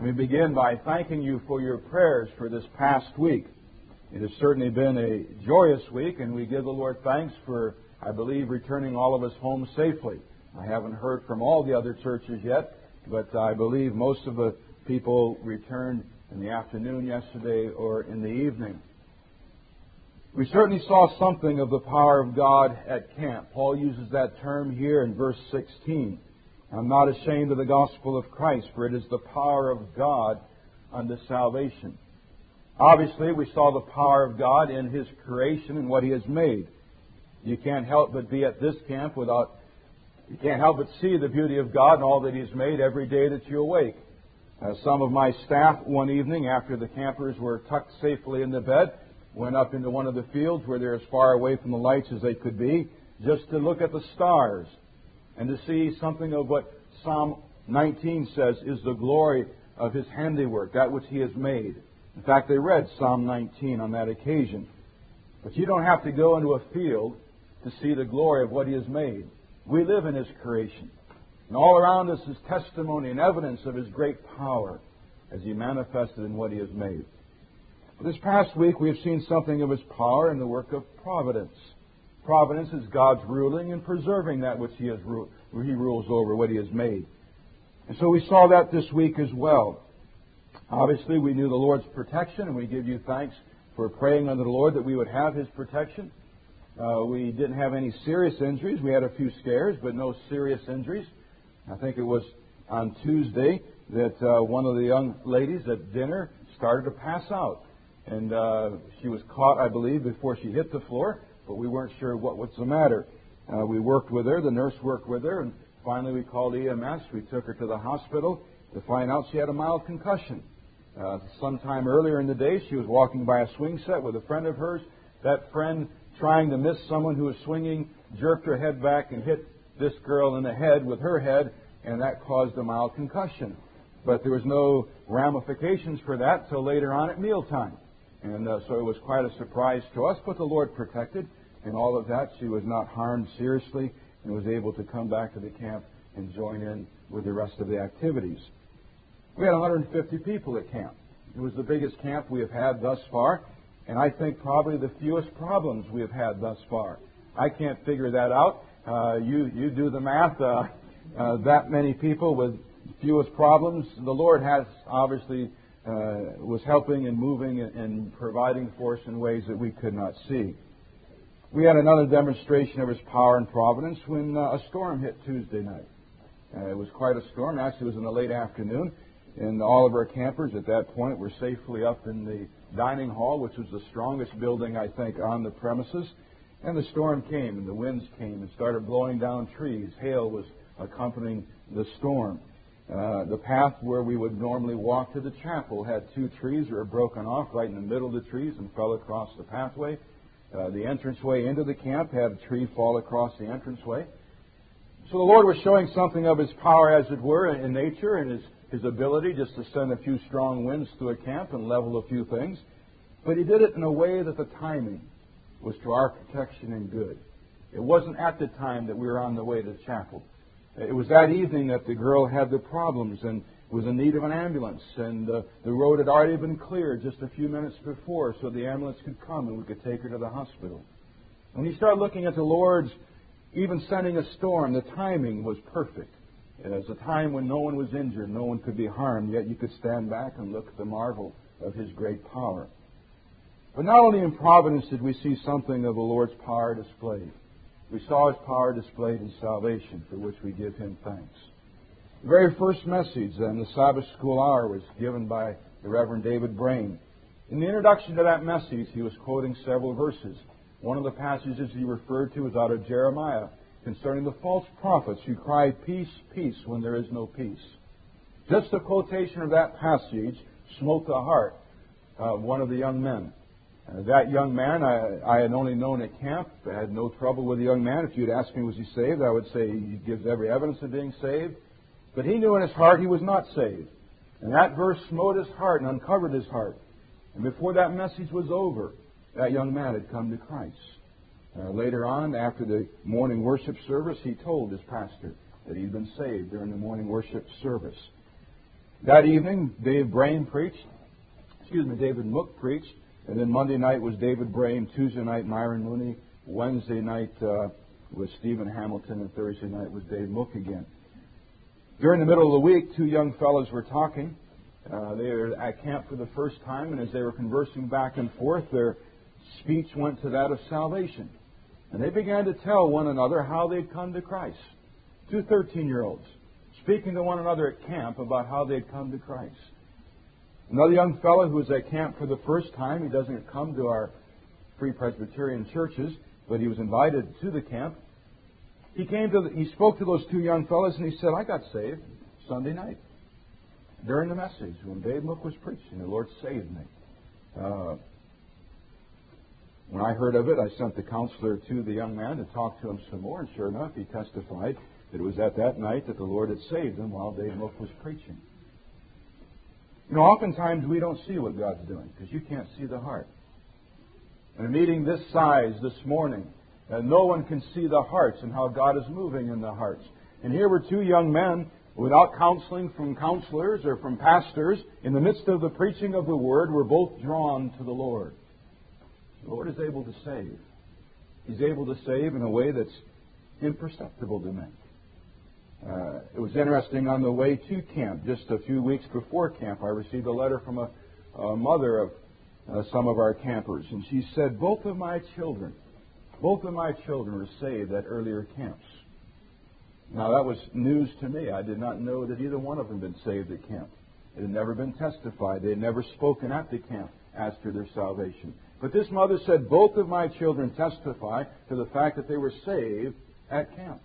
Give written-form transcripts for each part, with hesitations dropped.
Let me begin by thanking you for your prayers for this past week. It has certainly been a joyous week, and we give the Lord thanks for, I believe, returning all of us home safely. I haven't heard from all the other churches yet, but I believe most of the people returned in the afternoon yesterday or in the evening. We certainly saw something of the power of God at camp. Paul uses that term here in verse 16. I'm not ashamed of the gospel of Christ, for it is the power of God unto salvation. Obviously, we saw the power of God in His creation and what He has made. You can't help but be at this camp you can't help but see the beauty of God and all that He has made every day that you awake. Some of my staff one evening, after the campers were tucked safely in the bed, went up into one of the fields where they're as far away from the lights as they could be, just to look at the stars and to see something of what Psalm 19 says is the glory of His handiwork, that which He has made. In fact, they read Psalm 19 on that occasion. But you don't have to go into a field to see the glory of what He has made. We live in His creation. And all around us is testimony and evidence of His great power as He manifested in what He has made. This past week we have seen something of His power in the work of providence. Providence is God's ruling and preserving that which He rules over, what He has made. And so we saw that this week as well. Obviously, we knew the Lord's protection, and we give you thanks for praying unto the Lord that we would have His protection. We didn't have any serious injuries. We had a few scares, but no serious injuries. I think it was on Tuesday that one of the young ladies at dinner started to pass out. And she was caught, I believe, before she hit the floor, but we weren't sure what was the matter. We worked with her. The nurse worked with her, and finally we called EMS. We took her to the hospital to find out she had a mild concussion. Sometime earlier in the day, she was walking by a swing set with a friend of hers. That friend, trying to miss someone who was swinging, jerked her head back and hit this girl in the head with her head, and that caused a mild concussion. But there was no ramifications for that till later on at mealtime. And so it was quite a surprise to us, but the Lord protected. And all of that, she was not harmed seriously and was able to come back to the camp and join in with the rest of the activities. We had 150 people at camp. It was the biggest camp we have had thus far, and I think probably the fewest problems we have had thus far. I can't figure that out. You do the math. That many people with fewest problems. The Lord has obviously was helping and moving and providing for us in ways that we could not see. We had another demonstration of His power and providence when a storm hit Tuesday night. It was quite a storm. Actually, it was in the late afternoon. And all of our campers at that point were safely up in the dining hall, which was the strongest building, I think, on the premises. And the storm came, and the winds came and started blowing down trees. Hail was accompanying the storm. The path where we would normally walk to the chapel had two trees that were broken off right in the middle of the trees and fell across the pathway. The entranceway into the camp had a tree fall across the entranceway. So the Lord was showing something of His power, as it were, in nature, and His ability just to send a few strong winds through a camp and level a few things. But He did it in a way that the timing was to our protection and good. It wasn't at the time that we were on the way to the chapel. It was that evening that the girl had the problems and was in need of an ambulance. And the road had already been cleared just a few minutes before so the ambulance could come and we could take her to the hospital. When you start looking at the Lord's even sending a storm, the timing was perfect. It was a time when no one was injured, no one could be harmed, yet you could stand back and look at the marvel of His great power. But not only in providence did we see something of the Lord's power displayed. We saw His power displayed in salvation, for which we give Him thanks. The very first message in the Sabbath School Hour was given by the Reverend David Brain. In the introduction to that message, he was quoting several verses. One of the passages he referred to was out of Jeremiah, concerning the false prophets who cry, "Peace, peace," when there is no peace. Just a quotation of that passage smote the heart of one of the young men. That young man, I had only known at camp. I had no trouble with the young man. If you'd asked me, was he saved, I would say he gives every evidence of being saved. But he knew in his heart he was not saved. And that verse smote his heart and uncovered his heart. And before that message was over, that young man had come to Christ. Later on, after the morning worship service, he told his pastor that he'd been saved during the morning worship service. That evening, David Mook preached, and then Monday night was David Brain, Tuesday night Myron Mooney, Wednesday night was Stephen Hamilton, and Thursday night was Dave Mook again. During the middle of the week, two young fellows were talking. They were at camp for the first time, and as they were conversing back and forth, their speech went to that of salvation. And they began to tell one another how they'd come to Christ. Two 13-year-olds speaking to one another at camp about how they'd come to Christ. Another young fellow who was at camp for the first time, he doesn't come to our Free Presbyterian churches, but he was invited to the camp. He spoke to those two young fellows and he said, I got saved Sunday night during the message when Dave Mook was preaching. The Lord saved me. When I heard of it, I sent the counselor to the young man to talk to him some more, and sure enough, he testified that it was at that night that the Lord had saved him while Dave Mook was preaching. You know, oftentimes we don't see what God's doing because you can't see the heart. In a meeting this size this morning, no one can see the hearts and how God is moving in the hearts. And here were two young men without counseling from counselors or from pastors. In the midst of the preaching of the Word, were both drawn to the Lord. The Lord is able to save. He's able to save in a way that's imperceptible to men. It was interesting on the way to camp, just a few weeks before camp, I received a letter from a mother of some of our campers. And she said, both of my children were saved at earlier camps. Now that was news to me. I did not know that either one of them had been saved at camp. It had never been testified. They had never spoken at the camp as to their salvation. But this mother said, both of my children testify to the fact that they were saved at camp.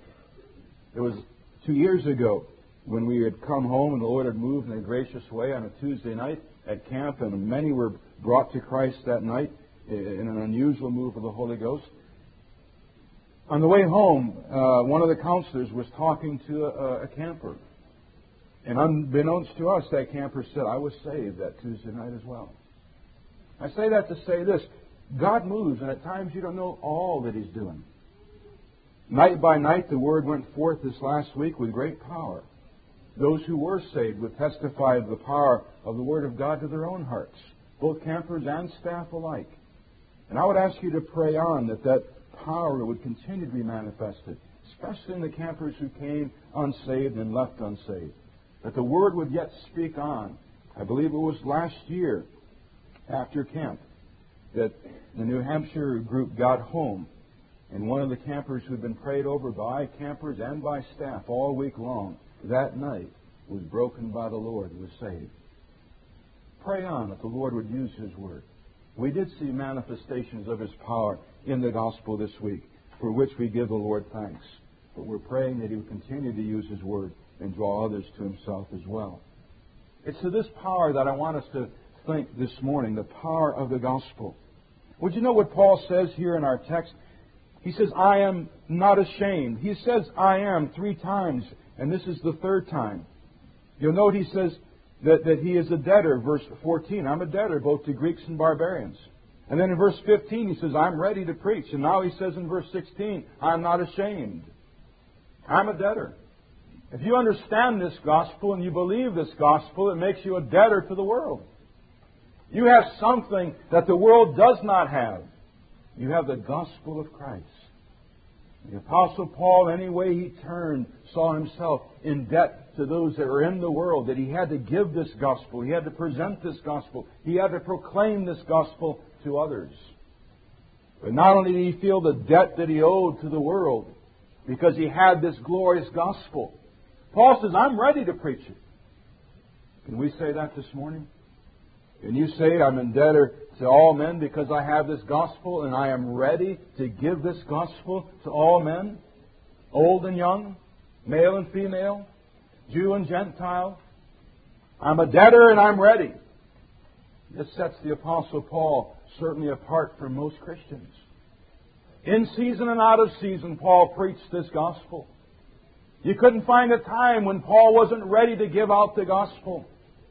It was 2 years ago when we had come home and the Lord had moved in a gracious way on a Tuesday night at camp, and many were brought to Christ that night in an unusual move of the Holy Ghost. On the way home, one of the counselors was talking to a camper. And unbeknownst to us, that camper said, I was saved that Tuesday night as well. I say that to say this. God moves, and at times you don't know all that He's doing. Night by night, the Word went forth this last week with great power. Those who were saved would testify of the power of the Word of God to their own hearts, both campers and staff alike. And I would ask you to pray on that power would continue to be manifested, especially in the campers who came unsaved and left unsaved. That the Word would yet speak on. I believe it was last year after camp that the New Hampshire group got home, and one of the campers who had been prayed over by campers and by staff all week long that night was broken by the Lord and was saved. Pray on that the Lord would use His Word. We did see manifestations of His power in the gospel this week, for which we give the Lord thanks. But we're praying that He would continue to use His Word and draw others to Himself as well. It's to this power that I want us to think this morning, the power of the gospel. Would you know what Paul says here in our text? He says, I am not ashamed. He says, I am 3 times, and this is the 3rd time. You'll note he says that he is a debtor, verse 14. I'm a debtor both to Greeks and barbarians. And then in verse 15 he says, I'm ready to preach. And now he says in verse 16, I'm not ashamed. I'm a debtor. If you understand this gospel and you believe this gospel, it makes you a debtor to the world. You have something that the world does not have. You have the gospel of Christ. The Apostle Paul, any way he turned, saw himself in debt to those that were in the world, that he had to give this gospel. He had to present this gospel. He had to proclaim this gospel to others. But not only did he feel the debt that he owed to the world, because he had this glorious gospel. Paul says, I'm ready to preach it. Can we say that this morning? Can you say, I'm in debtor to all men because I have this gospel and I am ready to give this gospel to all men, old and young, male and female, Jew and Gentile? I'm a debtor and I'm ready. This sets the Apostle Paul certainly apart from most Christians. In season and out of season, Paul preached this gospel. You couldn't find a time when Paul wasn't ready to give out the gospel.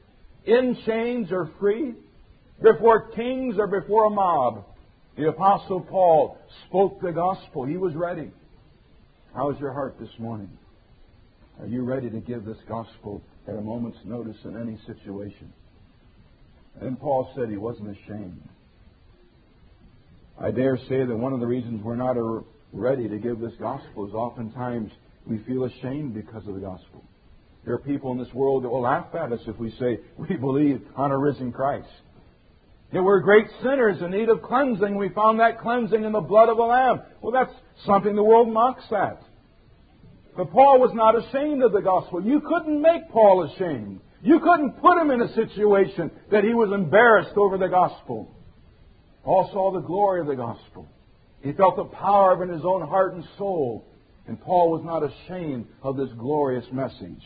In chains or free, before kings or before a mob, the Apostle Paul spoke the gospel. He was ready. How is your heart this morning? Are you ready to give this gospel at a moment's notice in any situation? And Paul said he wasn't ashamed. I dare say that one of the reasons we're not ready to give this gospel is oftentimes we feel ashamed because of the gospel. There are people in this world that will laugh at us if we say we believe on a risen Christ. That we're great sinners in need of cleansing. We found that cleansing in the blood of the Lamb. Well, that's something the world mocks at. But Paul was not ashamed of the gospel. You couldn't make Paul ashamed. You couldn't put him in a situation that he was embarrassed over the gospel. Paul saw the glory of the gospel. He felt the power of it in his own heart and soul. And Paul was not ashamed of this glorious message.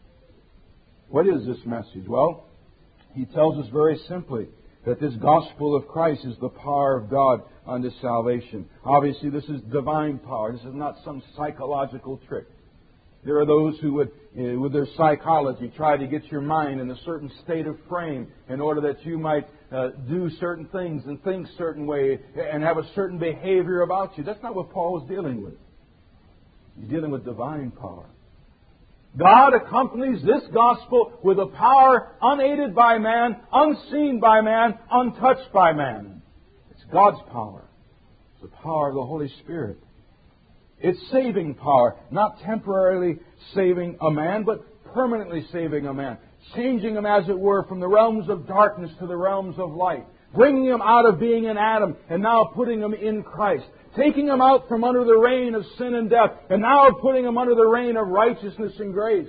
What is this message? Well, he tells us very simply that this gospel of Christ is the power of God unto salvation. Obviously, this is divine power. This is not some psychological trick. There are those who would, with their psychology, try to get your mind in a certain state of frame in order that you might do certain things and think a certain way and have a certain behavior about you. That's not what Paul was dealing with. He's dealing with divine power. God accompanies this gospel with a power unaided by man, unseen by man, untouched by man. It's God's power. It's the power of the Holy Spirit. It's saving power, not temporarily saving a man, but permanently saving a man. Changing him, as it were, from the realms of darkness to the realms of light. Bringing him out of being in Adam and now putting him in Christ. Taking him out from under the reign of sin and death and now putting him under the reign of righteousness and grace.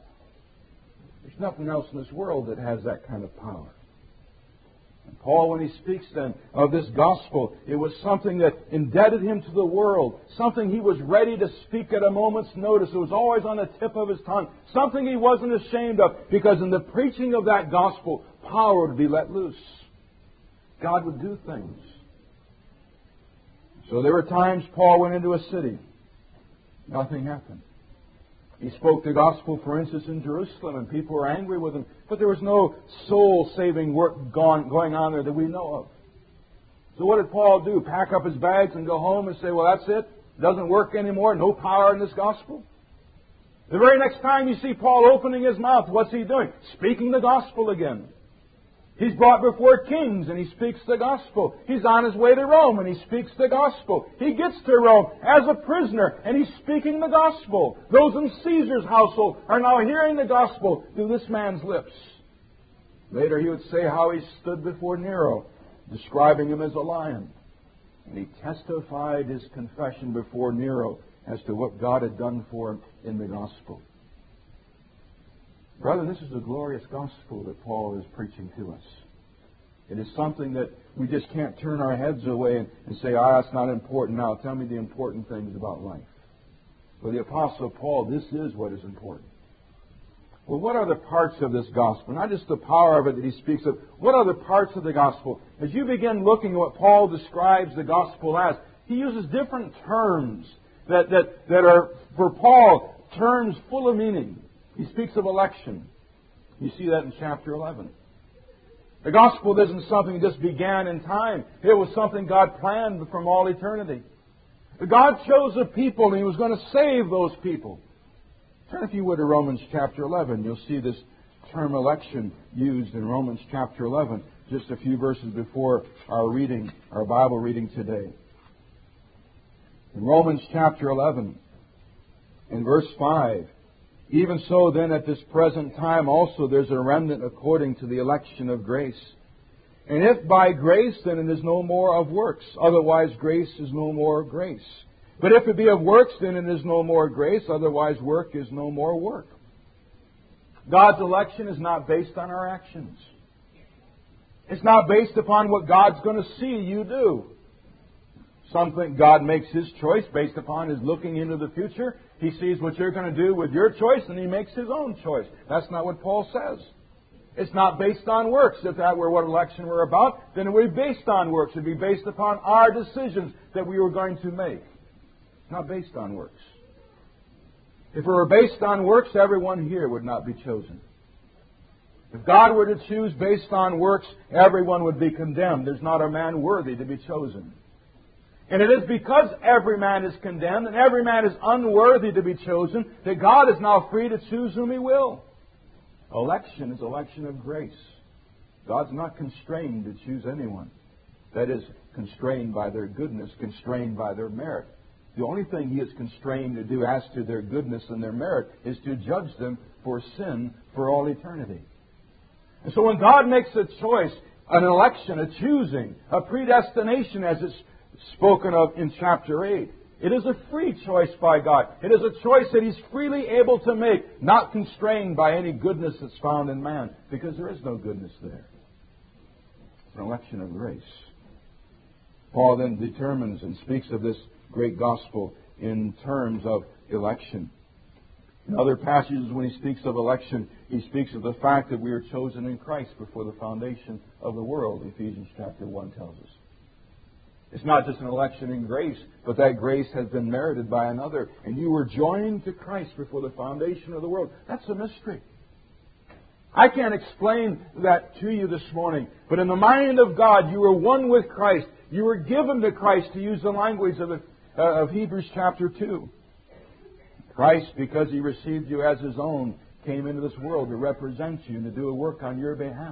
There's nothing else in this world that has that kind of power. And Paul, when he speaks then of this gospel, it was something that indebted him to the world. Something he was ready to speak at a moment's notice. It was always on the tip of his tongue. Something he wasn't ashamed of, because in the preaching of that gospel, power would be let loose. God would do things. So there were times Paul went into a city. Nothing happened. He spoke the gospel, for instance, in Jerusalem, and people were angry with him. But there was no soul-saving work going on there that we know of. So what did Paul do? Pack up his bags and go home and say, well, that's it? It doesn't work anymore? No power in this gospel? The very next time you see Paul opening his mouth, what's he doing? Speaking the gospel again. He's brought before kings and he speaks the gospel. He's on his way to Rome and he speaks the gospel. He gets to Rome as a prisoner and he's speaking the gospel. Those in Caesar's household are now hearing the gospel through this man's lips. Later he would say how he stood before Nero, describing him as a lion. And he testified his confession before Nero as to what God had done for him in the gospel. Brother, this is a glorious gospel that Paul is preaching to us. It is something that we just can't turn our heads away and say, that's not important now. Tell me the important things about life. For the Apostle Paul, this is what is important. Well, what are the parts of this gospel? Not just the power of it that he speaks of. What are the parts of the gospel? As you begin looking at what Paul describes the gospel as, he uses different terms that are, for Paul, terms full of meaning. He speaks of election. You see that in chapter 11. The gospel isn't something that just began in time. It was something God planned from all eternity. God chose a people and He was going to save those people. Turn, if you would, to Romans chapter 11. You'll see this term election used in Romans chapter 11, just a few verses before our Bible reading today. In Romans chapter 11, in verse 5, even so then at this present time also there's a remnant according to the election of grace. And if by grace, then it is no more of works. Otherwise grace is no more grace. But if it be of works, then it is no more grace. Otherwise work is no more work. God's election is not based on our actions. It's not based upon what God's going to see you do. Some think God makes His choice based upon His looking into the future. He sees what you're going to do with your choice and He makes His own choice. That's not what Paul says. It's not based on works. If that were what election were about, then it would be based on works. It would be based upon our decisions that we were going to make. Not based on works. If it were based on works, everyone here would not be chosen. If God were to choose based on works, everyone would be condemned. There's not a man worthy to be chosen. And it is because every man is condemned and every man is unworthy to be chosen that God is now free to choose whom He will. Election is election of grace. God's not constrained to choose anyone. That is, constrained by their goodness, constrained by their merit. The only thing He is constrained to do as to their goodness and their merit is to judge them for sin for all eternity. And so when God makes a choice, an election, a choosing, a predestination as it's spoken of in chapter 8, it is a free choice by God. It is a choice that He's freely able to make, not constrained by any goodness that's found in man, because there is no goodness there. It's an election of grace. Paul then determines and speaks of this great gospel in terms of election. In other passages, when he speaks of election, he speaks of the fact that we are chosen in Christ before the foundation of the world, Ephesians chapter 1 tells us. It's not just an election in grace, but that grace has been merited by another. And you were joined to Christ before the foundation of the world. That's a mystery. I can't explain that to you this morning, but in the mind of God, you were one with Christ. You were given to Christ, to use the language of Hebrews chapter 2. Christ, because He received you as His own, came into this world to represent you and to do a work on your behalf.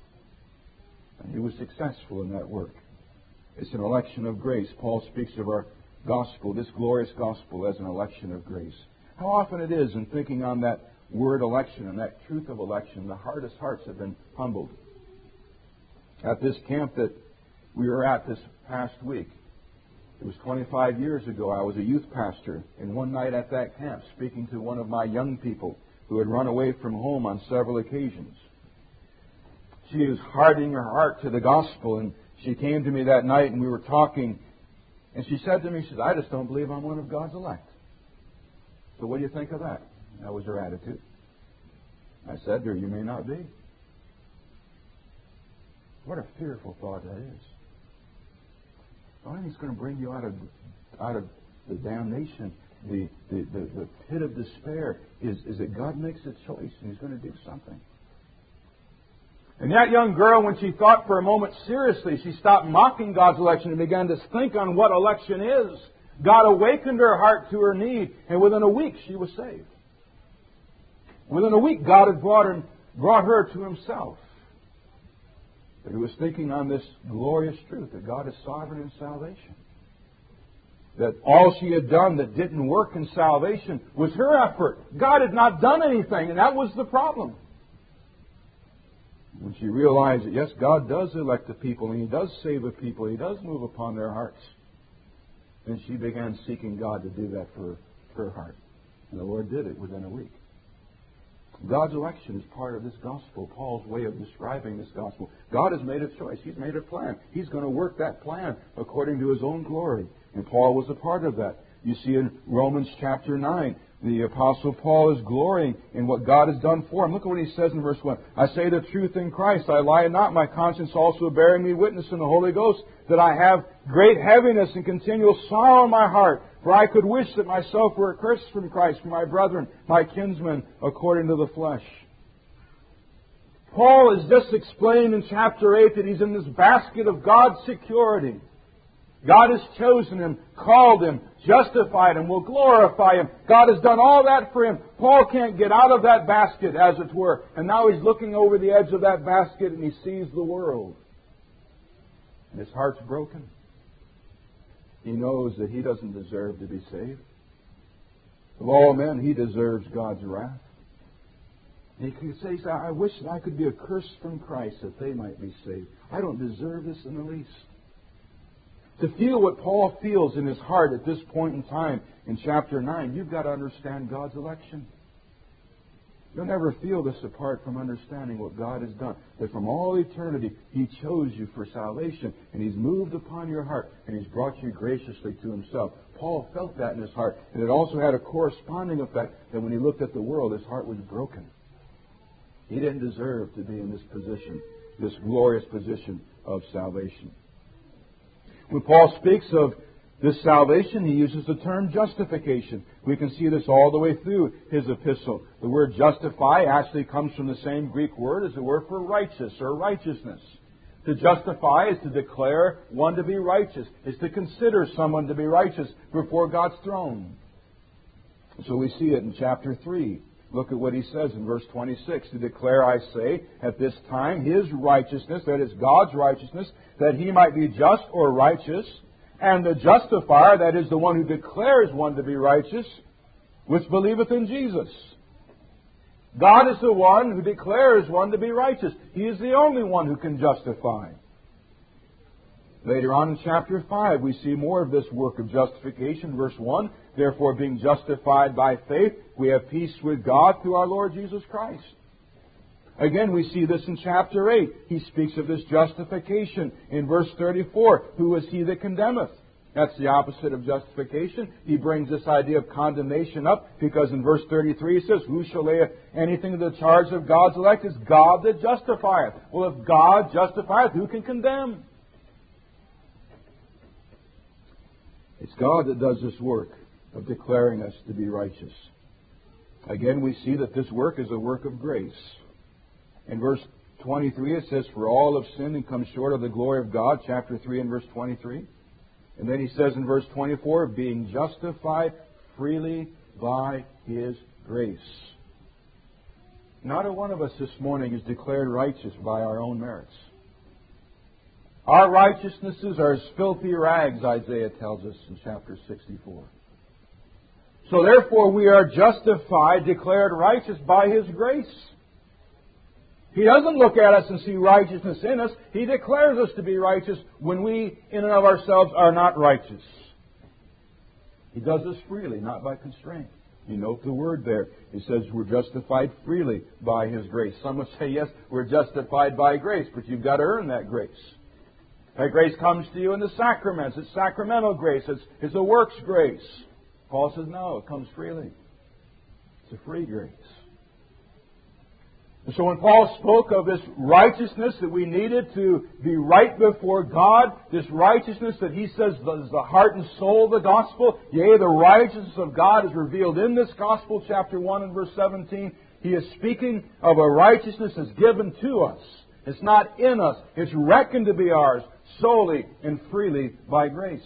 And He was successful in that work. It's an election of grace. Paul speaks of our gospel, this glorious gospel, as an election of grace. How often it is in thinking on that word election and that truth of election, the hardest hearts have been humbled. At this camp that we were at this past week, it was 25 years ago. I was a youth pastor, and one night at that camp, speaking to one of my young people who had run away from home on several occasions. She was hardening her heart to the gospel, and she came to me that night, and we were talking, and she said to me, she said, "I just don't believe I'm one of God's elect." So what do you think of that? That was her attitude. I said to her, "You may not be." What a fearful thought that is. The only thing that's going to bring you out of the damnation, the pit of despair, is that God makes a choice and He's going to do something. And that young girl, when she thought for a moment seriously, she stopped mocking God's election and began to think on what election is. God awakened her heart to her need, and within a week she was saved. Within a week, God had brought her to Himself. But He was thinking on this glorious truth that God is sovereign in salvation. That all she had done that didn't work in salvation was her effort. God had not done anything, and that was the problem. When she realized that, yes, God does elect a people, and He does save a people, He does move upon their hearts, then she began seeking God to do that for her heart. And the Lord did it within a week. God's election is part of this gospel, Paul's way of describing this gospel. God has made a choice. He's made a plan. He's going to work that plan according to His own glory. And Paul was a part of that. You see in Romans chapter 9, the Apostle Paul is glorying in what God has done for him. Look at what he says in verse 1. "I say the truth in Christ. I lie not. My conscience also bearing me witness in the Holy Ghost that I have great heaviness and continual sorrow in my heart. For I could wish that myself were accursed from Christ for my brethren, my kinsmen, according to the flesh." Paul has just explained in chapter 8 that he's in this basket of God's security. God has chosen him, called him, justified him, will glorify him. God has done all that for him. Paul can't get out of that basket, as it were. And now he's looking over the edge of that basket and he sees the world. And his heart's broken. He knows that he doesn't deserve to be saved. Of all men, he deserves God's wrath. And he could say, "I wish that I could be accursed from Christ that they might be saved. I don't deserve this in the least." To feel what Paul feels in his heart at this point in time in chapter 9, you've got to understand God's election. You'll never feel this apart from understanding what God has done. That from all eternity, He chose you for salvation, and He's moved upon your heart, and He's brought you graciously to Himself. Paul felt that in his heart, and it also had a corresponding effect that when he looked at the world, his heart was broken. He didn't deserve to be in this position, this glorious position of salvation. When Paul speaks of this salvation, he uses the term justification. We can see this all the way through his epistle. The word justify actually comes from the same Greek word as the word for righteous or righteousness. To justify is to declare one to be righteous, is to consider someone to be righteous before God's throne. So we see it in chapter 3. Look at what he says in verse 26. To declare, I say, at this time, His righteousness, that is God's righteousness, that He might be just or righteous, and the justifier, that is the one who declares one to be righteous, which believeth in Jesus. God is the one who declares one to be righteous. He is the only one who can justify. Later on in chapter 5, we see more of this work of justification. Verse 1, therefore, being justified by faith, we have peace with God through our Lord Jesus Christ. Again, we see this in chapter 8. He speaks of this justification in verse 34. Who is he that condemneth? That's the opposite of justification. He brings this idea of condemnation up because in verse 33 he says, who shall lay anything to the charge of God's elect? It's God that justifieth. Well, if God justifieth, who can condemn? It's God that does this work of declaring us to be righteous. Again, we see that this work is a work of grace. In verse 23 it says, for all have sinned and come short of the glory of God, chapter 3 and verse 23. And then he says in verse 24, being justified freely by His grace. Not a one of us this morning is declared righteous by our own merits. Our righteousnesses are as filthy rags, Isaiah tells us in chapter 64. So therefore we are justified, declared righteous by His grace. He doesn't look at us and see righteousness in us. He declares us to be righteous when we, in and of ourselves, are not righteous. He does this freely, not by constraint. You note the word there. It says we're justified freely by His grace. Some would say, yes, we're justified by grace, but you've got to earn that grace. That grace comes to you in the sacraments. It's sacramental grace. It's a works grace. Paul says, no, it comes freely. It's a free grace. And so when Paul spoke of this righteousness that we needed to be right before God, this righteousness that he says is the heart and soul of the gospel, yea, the righteousness of God is revealed in this gospel, chapter 1 and verse 17, he is speaking of a righteousness that's given to us. It's not in us. It's reckoned to be ours solely and freely by grace.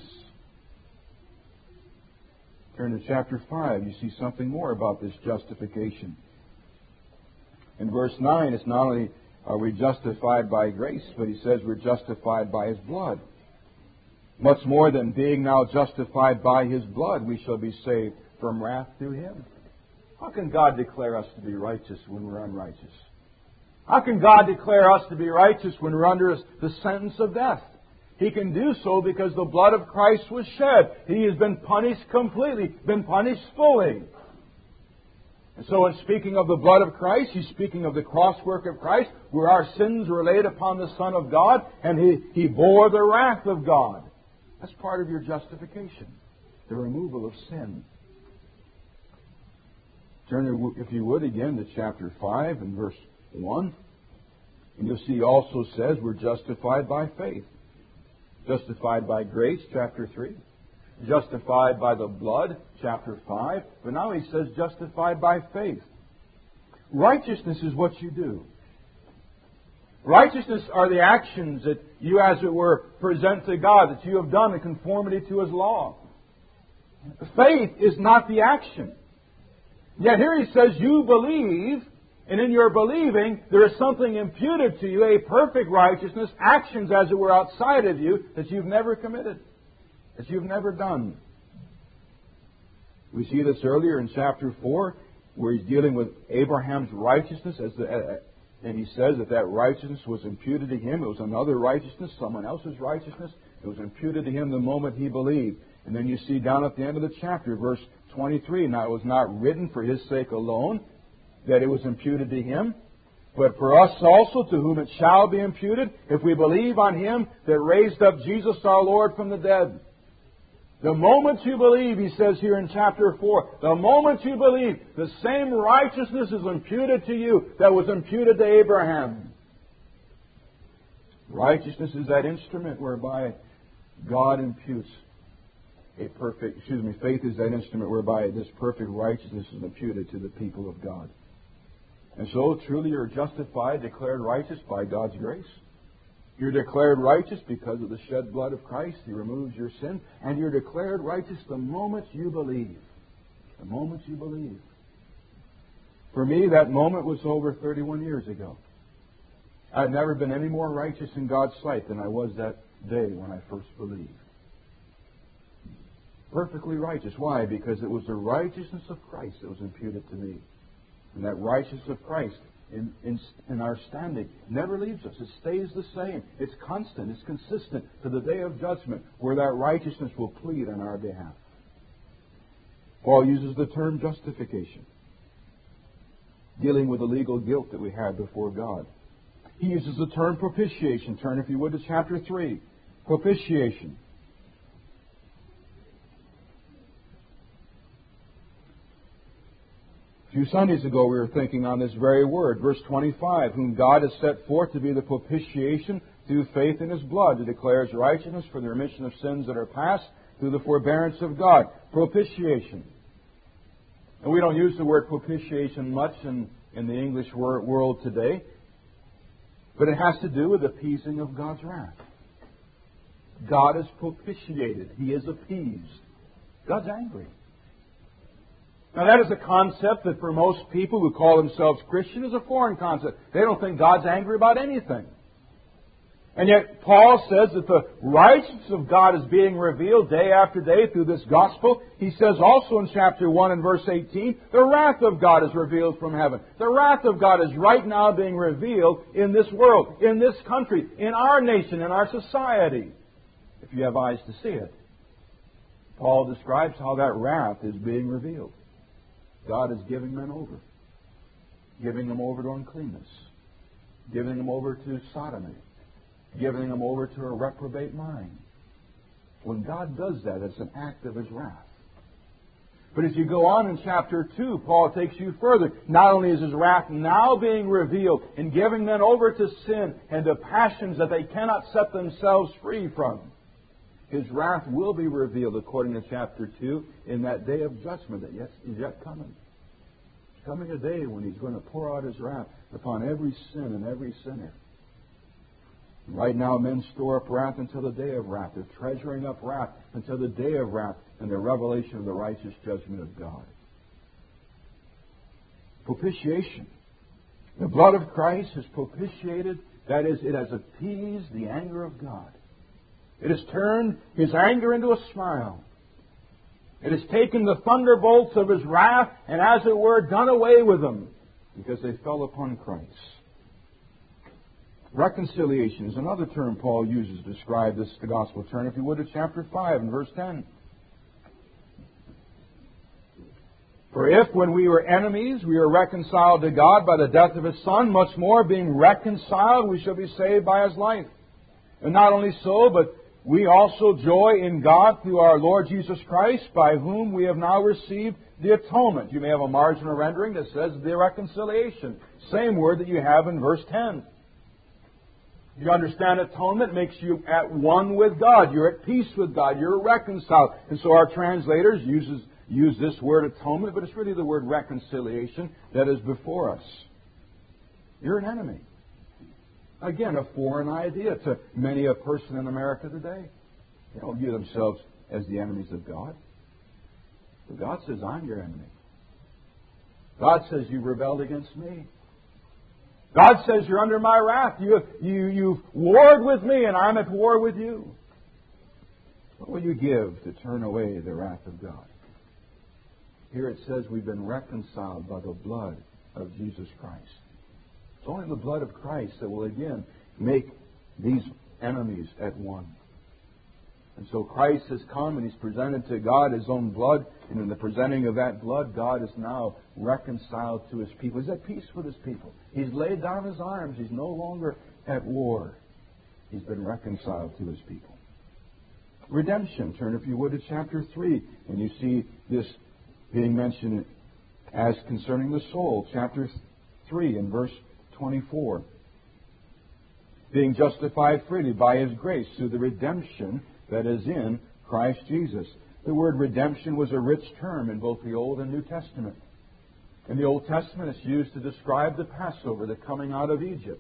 Turn to chapter 5. You see something more about this justification. In verse 9, it's not only are we justified by grace, but he says we're justified by His blood. Much more than being now justified by His blood, we shall be saved from wrath through Him. How can God declare us to be righteous when we're unrighteous? How can God declare us to be righteous when we're under the sentence of death? He can do so because the blood of Christ was shed. He has been punished completely, been punished fully. And so in speaking of the blood of Christ, he's speaking of the cross work of Christ, where our sins were laid upon the Son of God, and He bore the wrath of God. That's part of your justification, the removal of sin. Turn, if you would, again to chapter 5 and verse 1. And you'll see also says we're justified by faith. Justified by grace, chapter 3. Justified by the blood, chapter 5. But now he says justified by faith. Righteousness is what you do. Righteousness are the actions that you, as it were, present to God, that you have done in conformity to His law. Faith is not the action. Yet here he says you believe, and in your believing there is something imputed to you, a perfect righteousness, actions as it were outside of you that you've never committed, that you've never done. We see this earlier in chapter 4, where he's dealing with Abraham's righteousness, and he says that righteousness was imputed to him. It was another righteousness, someone else's righteousness. It was imputed to him the moment he believed. And then you see down at the end of the chapter, verse 23, now it was not written for his sake alone that it was imputed to him, but for us also, to whom it shall be imputed, if we believe on Him that raised up Jesus our Lord from the dead. The moment you believe, he says here in chapter 4, the moment you believe, the same righteousness is imputed to you that was imputed to Abraham. Righteousness is that instrument whereby God imputes faith is that instrument whereby this perfect righteousness is imputed to the people of God. And so, truly, you're justified, declared righteous by God's grace. You're declared righteous because of the shed blood of Christ. He removes your sin. And you're declared righteous the moment you believe. The moment you believe. For me, that moment was over 31 years ago. I've never been any more righteous in God's sight than I was that day when I first believed. Perfectly righteous. Why? Because it was the righteousness of Christ that was imputed to me. And that righteousness of Christ in our standing never leaves us. It stays the same. It's constant. It's consistent to the day of judgment where that righteousness will plead on our behalf. Paul uses the term justification, dealing with the legal guilt that we had before God. He uses the term propitiation. Turn, if you would, to chapter 3. Propitiation. A few Sundays ago we were thinking on this very word. Verse 25, whom God has set forth to be the propitiation through faith in His blood, that declares righteousness for the remission of sins that are past through the forbearance of God. Propitiation. And we don't use the word propitiation much in the English world today, but it has to do with appeasing of God's wrath. God is propitiated. He is appeased. God's angry. Now that is a concept that for most people who call themselves Christian is a foreign concept. They don't think God's angry about anything. And yet Paul says that the righteousness of God is being revealed day after day through this gospel. He says also in chapter 1 and verse 18, the wrath of God is revealed from heaven. The wrath of God is right now being revealed in this world, in this country, in our nation, in our society. If you have eyes to see it. Paul describes how that wrath is being revealed. God is giving men over. Giving them over to uncleanness. Giving them over to sodomy. Giving them over to a reprobate mind. When God does that, it's an act of His wrath. But as you go on in chapter 2, Paul takes you further. Not only is His wrath now being revealed in giving men over to sin and to passions that they cannot set themselves free from, His wrath will be revealed, according to chapter 2, in that day of judgment that is yet coming. There's coming a day when He's going to pour out His wrath upon every sin and every sinner. Right now, men store up wrath until the day of wrath. They're treasuring up wrath until the day of wrath and the revelation of the righteous judgment of God. Propitiation. The blood of Christ has propitiated, that is, it has appeased the anger of God. It has turned His anger into a smile. It has taken the thunderbolts of His wrath and, as it were, done away with them because they fell upon Christ. Reconciliation is another term Paul uses to describe this gospel. Turn, if you would, to chapter 5 and verse 10. For if, when we were enemies, we were reconciled to God by the death of His Son, much more, being reconciled, we shall be saved by His life. And not only so, but we also joy in God through our Lord Jesus Christ, by whom we have now received the atonement. You may have a marginal rendering that says the reconciliation. Same word that you have in verse 10. You understand atonement makes you at one with God. You're at peace with God. You're reconciled. And so our translators use this word atonement, but it's really the word reconciliation that is before us. You're an enemy. Again, a foreign idea to many a person in America today. They don't view themselves as the enemies of God. But God says, I'm your enemy. God says, you rebelled against me. God says, you're under my wrath. You've warred with me, and I'm at war with you. What will you give to turn away the wrath of God? Here it says we've been reconciled by the blood of Jesus Christ. It's only the blood of Christ that will again make these enemies at one. And so Christ has come and He's presented to God His own blood. And in the presenting of that blood, God is now reconciled to His people. He's at peace with His people. He's laid down His arms. He's no longer at war. He's been reconciled to His people. Redemption. Turn, if you would, to chapter 3. And you see this being mentioned as concerning the soul. Chapter 3 and verse 24. Being justified freely by His grace through the redemption that is in Christ Jesus. The word redemption was a rich term in both the Old and New Testament. In the Old Testament, it's used to describe the Passover, the coming out of Egypt.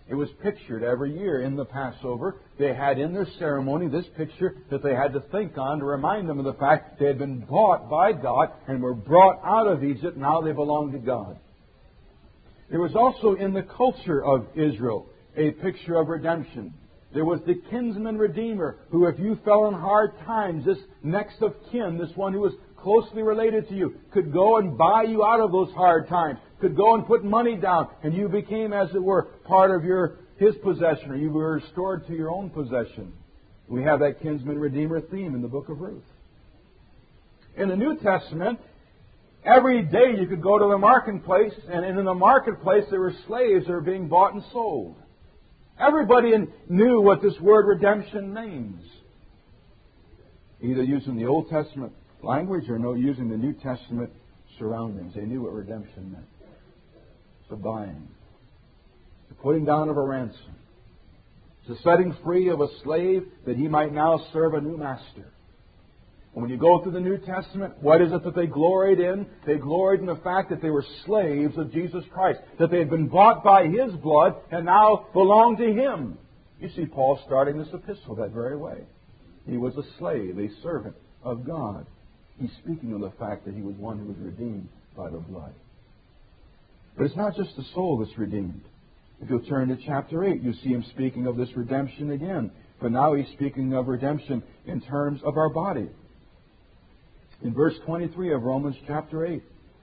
It was pictured every year in the Passover. They had in their ceremony this picture that they had to think on to remind them of the fact they had been bought by God and were brought out of Egypt. Now they belong to God. There was also in the culture of Israel a picture of redemption. There was the kinsman redeemer who, if you fell in hard times, this next of kin, this one who was closely related to you, could go and buy you out of those hard times, could go and put money down, and you became, as it were, part of his possession, or you were restored to your own possession. We have that kinsman redeemer theme in the book of Ruth. In the New Testament, every day you could go to the marketplace, and in the marketplace there were slaves that were being bought and sold. Everybody knew what this word redemption means. Either using the Old Testament language or using the New Testament surroundings. They knew what redemption meant. It's a buying. The putting down of a ransom. It's the setting free of a slave that he might now serve a new master. And when you go through the New Testament, what is it that they gloried in? They gloried in the fact that they were slaves of Jesus Christ. That they had been bought by His blood and now belonged to Him. You see Paul starting this epistle that very way. He was a slave, a servant of God. He's speaking of the fact that he was one who was redeemed by the blood. But it's not just the soul that's redeemed. If you'll turn to chapter 8, you see him speaking of this redemption again. But now he's speaking of redemption in terms of our body. In verse 23 of Romans chapter 8.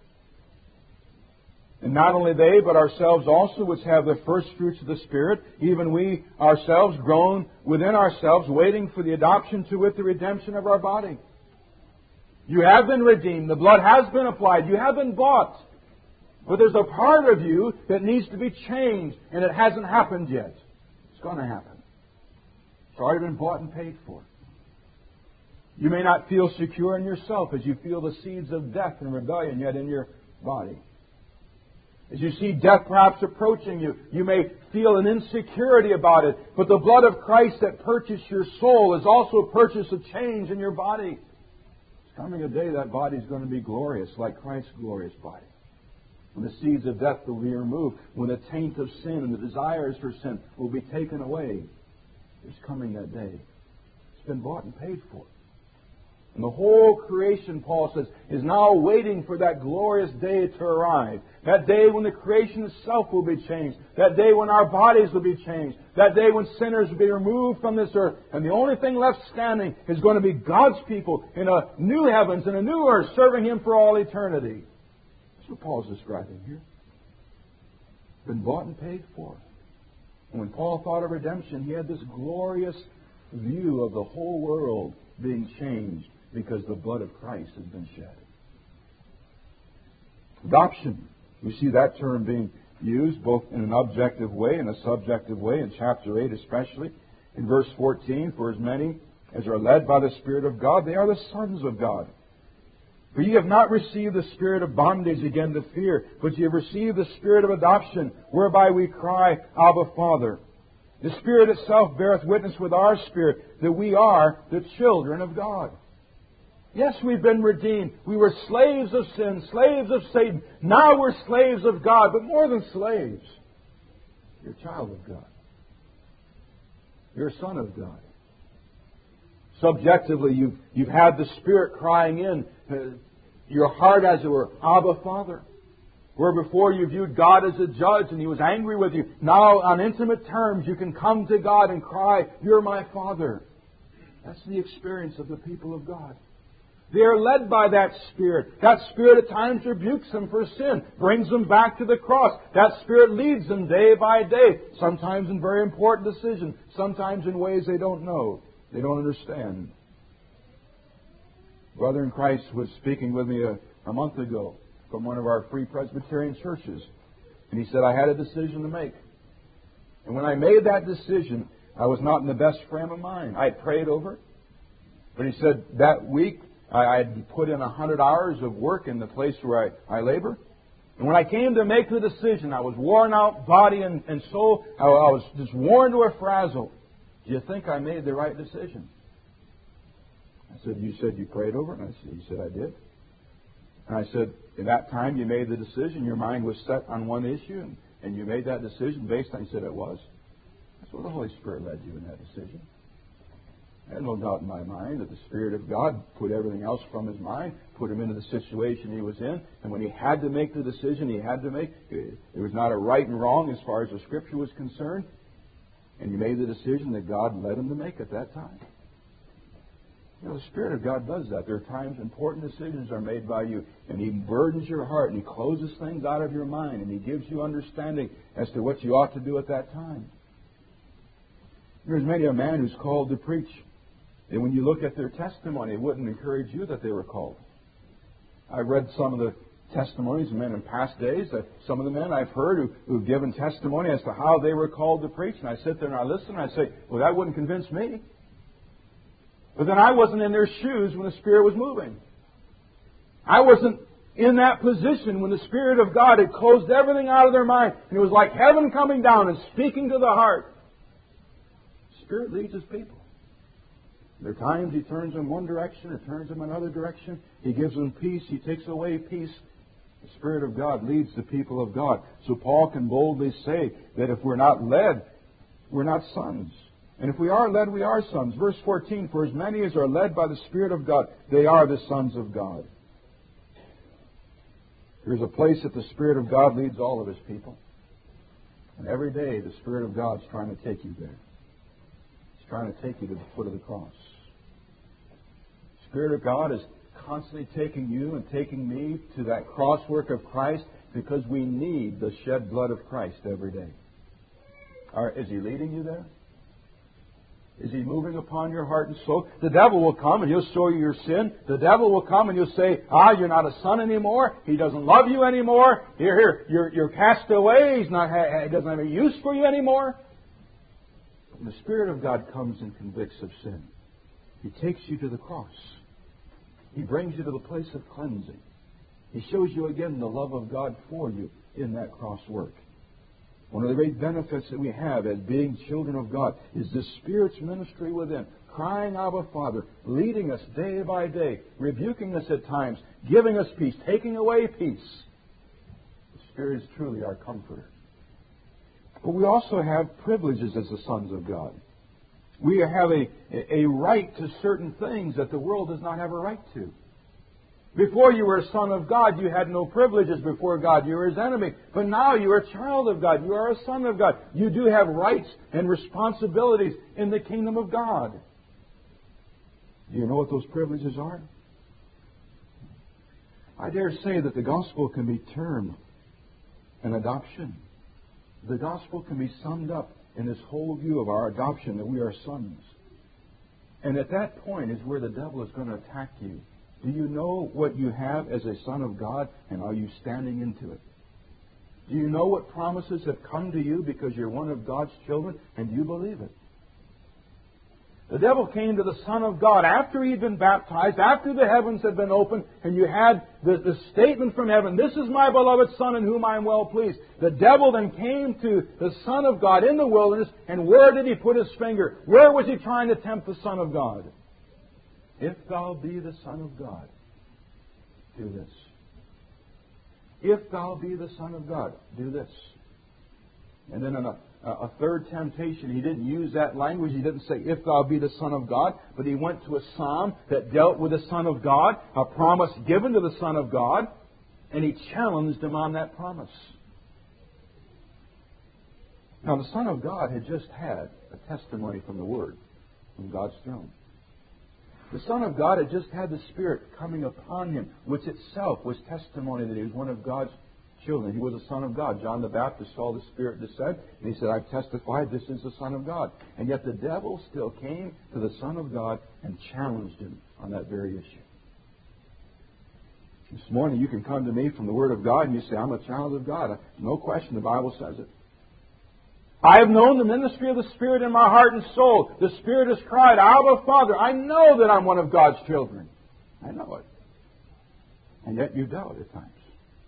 And not only they, but ourselves also, which have the first fruits of the Spirit, even we ourselves groan within ourselves, waiting for the adoption to wit, the redemption of our body. You have been redeemed. The blood has been applied. You have been bought. But there's a part of you that needs to be changed, and it hasn't happened yet. It's going to happen. It's already been bought and paid for. You may not feel secure in yourself as you feel the seeds of death and rebellion yet in your body. As you see death perhaps approaching you, you may feel an insecurity about it. But the blood of Christ that purchased your soul has also purchased a change in your body. It's coming a day that body is going to be glorious, like Christ's glorious body. When the seeds of death will be removed, when the taint of sin and the desires for sin will be taken away. There's coming that day. It's been bought and paid for. And the whole creation, Paul says, is now waiting for that glorious day to arrive. That day when the creation itself will be changed. That day when our bodies will be changed. That day when sinners will be removed from this earth. And the only thing left standing is going to be God's people in a new heavens and a new earth serving Him for all eternity. That's what Paul's describing here. Been bought and paid for. And when Paul thought of redemption, he had this glorious view of the whole world being changed because the blood of Christ has been shed. Adoption. We see that term being used both in an objective way and a subjective way in chapter 8 especially. In verse 14, for as many as are led by the Spirit of God, they are the sons of God. For ye have not received the spirit of bondage again to fear, but ye have received the Spirit of adoption, whereby we cry, Abba, Father. The Spirit itself beareth witness with our spirit that we are the children of God. Yes, we've been redeemed. We were slaves of sin, slaves of Satan. Now we're slaves of God, but more than slaves. You're a child of God. You're a son of God. Subjectively, you've had the Spirit crying in your heart, as it were, Abba, Father. Where before you viewed God as a judge and He was angry with you, now on intimate terms you can come to God and cry, You're my Father. That's the experience of the people of God. They are led by that Spirit. That Spirit at times rebukes them for sin, brings them back to the cross. That Spirit leads them day by day, sometimes in very important decisions, sometimes in ways they don't know, they don't understand. A brother in Christ was speaking with me a month ago from one of our Free Presbyterian churches. And he said, I had a decision to make. And when I made that decision, I was not in the best frame of mind. I had prayed over it. But he said, that week, I had put in 100 hours of work in the place where I labor. And when I came to make the decision, I was worn out, body and soul. I was just worn to a frazzle. Do you think I made the right decision? I said, you said you prayed over it? He said, I did. And I said, in that time you made the decision, your mind was set on one issue, and you made that decision based on, he said, it was. So the Holy Spirit led you in that decision. I have no doubt in my mind that the Spirit of God put everything else from his mind, put him into the situation he was in, and when he had to make the decision he had to make, it was not a right and wrong as far as the Scripture was concerned, and he made the decision that God led him to make at that time. You know, the Spirit of God does that. There are times important decisions are made by you, and he burdens your heart, and he closes things out of your mind, and he gives you understanding as to what you ought to do at that time. There's many a man who's called to preach. And when you look at their testimony, it wouldn't encourage you that they were called. I read some of the testimonies of men in past days. Some of the men I've heard who've given testimony as to how they were called to preach. And I sit there and I listen and I say, well, that wouldn't convince me. But then I wasn't in their shoes when the Spirit was moving. I wasn't in that position when the Spirit of God had closed everything out of their mind. And it was like heaven coming down and speaking to the heart. The Spirit leads His people. There are times He turns them one direction, or turns them another direction. He gives them peace. He takes away peace. The Spirit of God leads the people of God. So Paul can boldly say that if we're not led, we're not sons. And if we are led, we are sons. Verse 14, for as many as are led by the Spirit of God, they are the sons of God. There's a place that the Spirit of God leads all of His people. And every day the Spirit of God's trying to take you there. He's trying to take you to the foot of the cross. The Spirit of God is constantly taking you and taking me to that cross work of Christ because we need the shed blood of Christ every day. Is He leading you there? Is He moving upon your heart and soul? The devil will come and he'll show you your sin. The devil will come and he'll say, you're not a son anymore. He doesn't love you anymore. You're cast away. He doesn't have any use for you anymore. When the Spirit of God comes and convicts of sin, He takes you to the cross. He brings you to the place of cleansing. He shows you again the love of God for you in that cross work. One of the great benefits that we have as being children of God is the Spirit's ministry within, crying, Abba, Father, leading us day by day, rebuking us at times, giving us peace, taking away peace. The Spirit is truly our comforter. But we also have privileges as the sons of God. We have a right to certain things that the world does not have a right to. Before you were a son of God, you had no privileges before God. You were His enemy. But now you are a child of God. You are a son of God. You do have rights and responsibilities in the kingdom of God. Do you know what those privileges are? I dare say that the gospel can be termed an adoption. The gospel can be summed up in this whole view of our adoption, that we are sons. And at that point is where the devil is going to attack you. Do you know what you have as a son of God, and are you standing into it? Do you know what promises have come to you because you're one of God's children, and you believe it? The devil came to the Son of God after He'd been baptized, after the heavens had been opened, and you had the statement from heaven, this is my beloved Son in whom I am well pleased. The devil then came to the Son of God in the wilderness, and where did he put his finger? Where was he trying to tempt the Son of God? If thou be the Son of God, do this. If thou be the Son of God, do this. And then in a third temptation, he didn't use that language. He didn't say, if thou be the Son of God, but he went to a psalm that dealt with the Son of God, a promise given to the Son of God, and he challenged him on that promise. Now, the Son of God had just had a testimony from the Word, from God's throne. The Son of God had just had the Spirit coming upon Him, which itself was testimony that He was one of God's children. He was a Son of God. John the Baptist saw the Spirit descend, and he said, I've testified this is the Son of God. And yet the devil still came to the Son of God and challenged Him on that very issue. This morning you can come to me from the Word of God and you say, I'm a child of God. No question, the Bible says it. I have known the ministry of the Spirit in my heart and soul. The Spirit has cried, Abba, Father. I know that I'm one of God's children. I know it. And yet you doubt at times.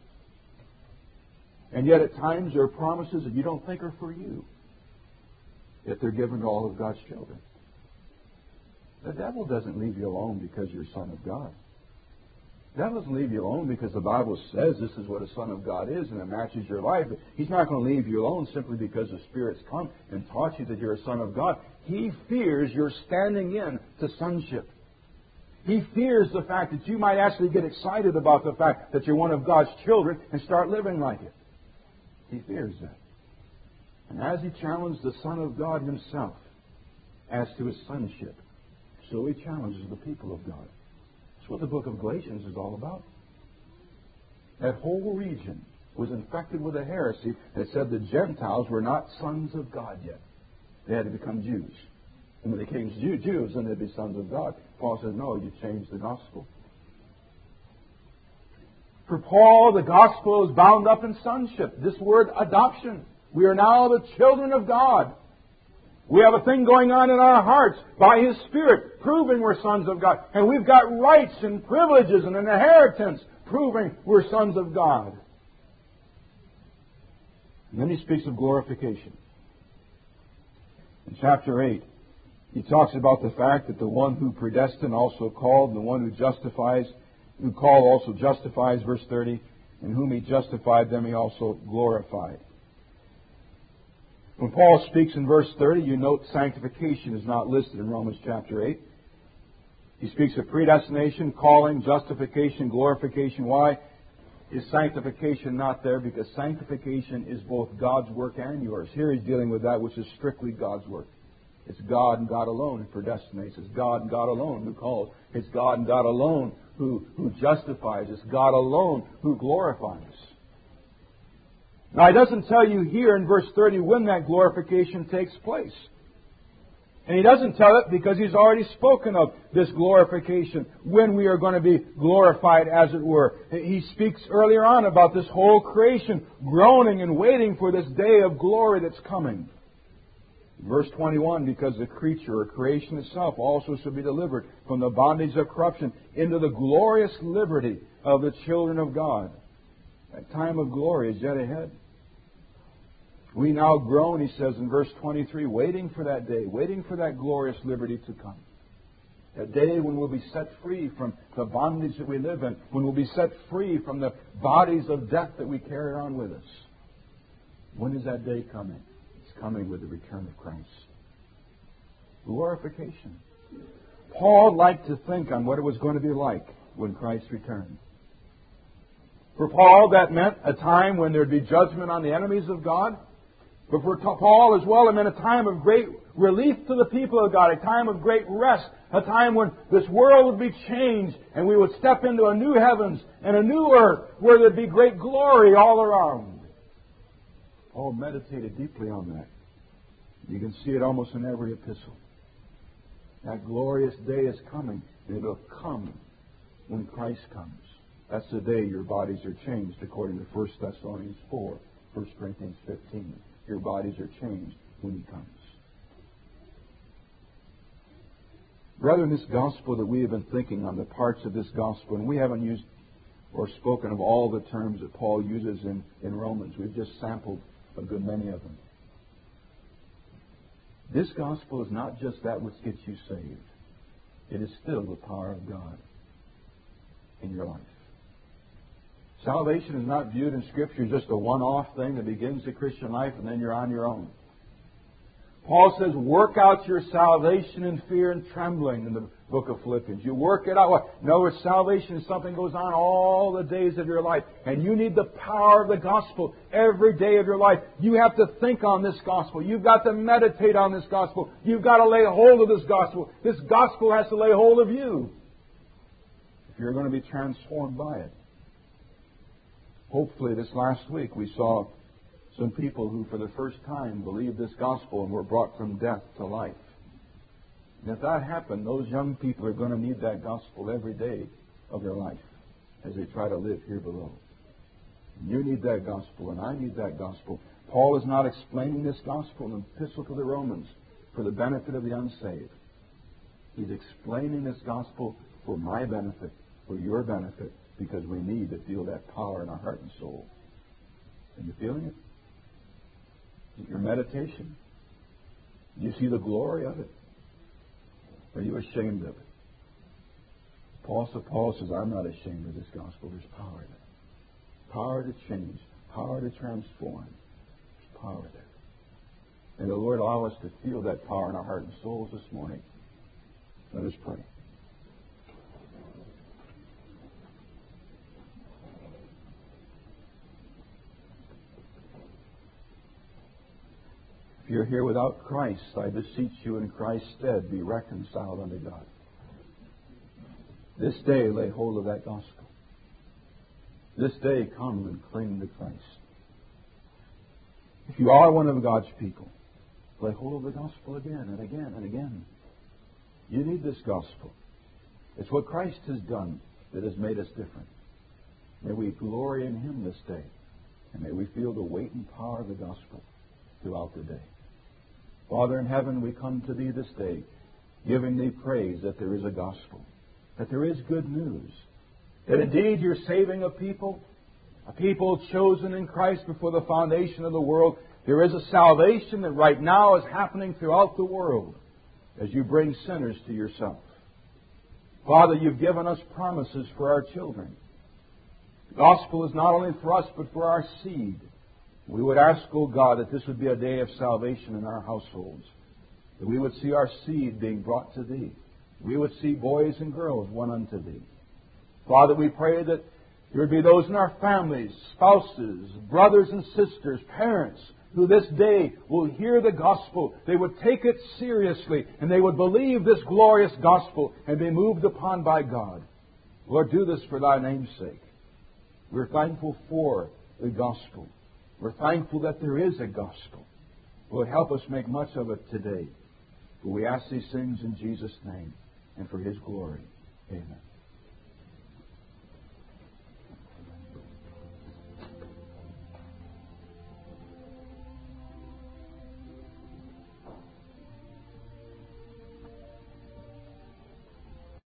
And yet at times there are promises that you don't think are for you, yet they're given to all of God's children. The devil doesn't leave you alone because you're a son of God. The devil doesn't leave you alone because the Bible says this is what a son of God is and it matches your life. He's not going to leave you alone simply because the Spirit's come and taught you that you're a son of God. He fears you're standing in to sonship. He fears the fact that you might actually get excited about the fact that you're one of God's children and start living like it. He fears that. And as He challenged the Son of God Himself as to His sonship, so He challenges the people of God. That's what the book of Galatians is all about. That whole region was infected with a heresy that said the Gentiles were not sons of God yet. They had to become Jews. And when they became Jews, then they'd be sons of God. Paul says, no, you changed the gospel. For Paul, the gospel is bound up in sonship. This word adoption. We are now the children of God. We have a thing going on in our hearts by His Spirit, proving we're sons of God. And we've got rights and privileges and an inheritance, proving we're sons of God. And then he speaks of glorification. In chapter 8, he talks about the fact that the one who predestined also called, and the one who called also justifies, verse 30, and whom He justified, them He also glorified. When Paul speaks in verse 30, you note sanctification is not listed in Romans chapter 8. He speaks of predestination, calling, justification, glorification. Why is sanctification not there? Because sanctification is both God's work and yours. Here he's dealing with that which is strictly God's work. It's God and God alone who predestinates. It's God and God alone who calls. It's God and God alone who justifies. It's God alone who glorifies. Now, He doesn't tell you here in verse 30 when that glorification takes place. And He doesn't tell it because He's already spoken of this glorification, when we are going to be glorified, as it were. He speaks earlier on about this whole creation groaning and waiting for this day of glory that's coming. Verse 21, because the creature or creation itself also shall be delivered from the bondage of corruption into the glorious liberty of the children of God. That time of glory is yet ahead. We now groan, he says in verse 23, waiting for that day, waiting for that glorious liberty to come. That day when we'll be set free from the bondage that we live in, when we'll be set free from the bodies of death that we carry on with us. When is that day coming? It's coming with the return of Christ. Glorification. Paul liked to think on what it was going to be like when Christ returned. For Paul, that meant a time when there'd be judgment on the enemies of God. But for Paul as well, it meant a time of great relief to the people of God, a time of great rest, a time when this world would be changed and we would step into a new heavens and a new earth where there'd be great glory all around. Paul meditated deeply on that. You can see it almost in every epistle. That glorious day is coming, and it'll come when Christ comes. That's the day your bodies are changed, according to 1 Thessalonians 4, 1 Corinthians 15. Your bodies are changed when He comes. Brethren, this gospel that we have been thinking on, the parts of this gospel, and we haven't used or spoken of all the terms that Paul uses in Romans. We've just sampled a good many of them. This gospel is not just that which gets you saved. It is still the power of God in your life. Salvation is not viewed in Scripture as just a one-off thing that begins the Christian life and then you're on your own. Paul says, work out your salvation in fear and trembling in the book of Philippians. You work it out. No, salvation is something that goes on all the days of your life. And you need the power of the gospel every day of your life. You have to think on this gospel. You've got to meditate on this gospel. You've got to lay hold of this gospel. This gospel has to lay hold of you if you're going to be transformed by it. Hopefully this last week we saw some people who for the first time believed this gospel and were brought from death to life. And if that happened, those young people are going to need that gospel every day of their life as they try to live here below. And you need that gospel, and I need that gospel. Paul is not explaining this gospel in the Epistle to the Romans for the benefit of the unsaved. He's explaining this gospel for my benefit, for your benefit, because we need to feel that power in our heart and soul. Are you feeling it? Your meditation. Do you see the glory of it? Are you ashamed of it? Paul says, I'm not ashamed of this gospel. There's power in it. Power to change. Power to transform. power there. And the Lord allow us to feel that power in our heart and souls this morning. Let us pray. If you're here without Christ, I beseech you in Christ's stead, be reconciled unto God. This day, lay hold of that gospel. This day, come and cling to Christ. If you are one of God's people, lay hold of the gospel again and again and again. You need this gospel. It's what Christ has done that has made us different. May we glory in Him this day, and may we feel the weight and power of the gospel throughout the day. Father in heaven, we come to Thee this day, giving Thee praise that there is a gospel, that there is good news, that indeed You're saving a people chosen in Christ before the foundation of the world. There is a salvation that right now is happening throughout the world as You bring sinners to Yourself. Father, You've given us promises for our children. The gospel is not only for us, but for our seed. We would ask, O God, that this would be a day of salvation in our households, that we would see our seed being brought to Thee. We would see boys and girls won unto Thee. Father, we pray that there would be those in our families, spouses, brothers and sisters, parents, who this day will hear the gospel. They would take it seriously, and they would believe this glorious gospel and be moved upon by God. Lord, do this for Thy name's sake. We're thankful for the gospel. We're thankful that there is a gospel. Lord, help us make much of it today. For we ask these things in Jesus' name and for His glory. Amen.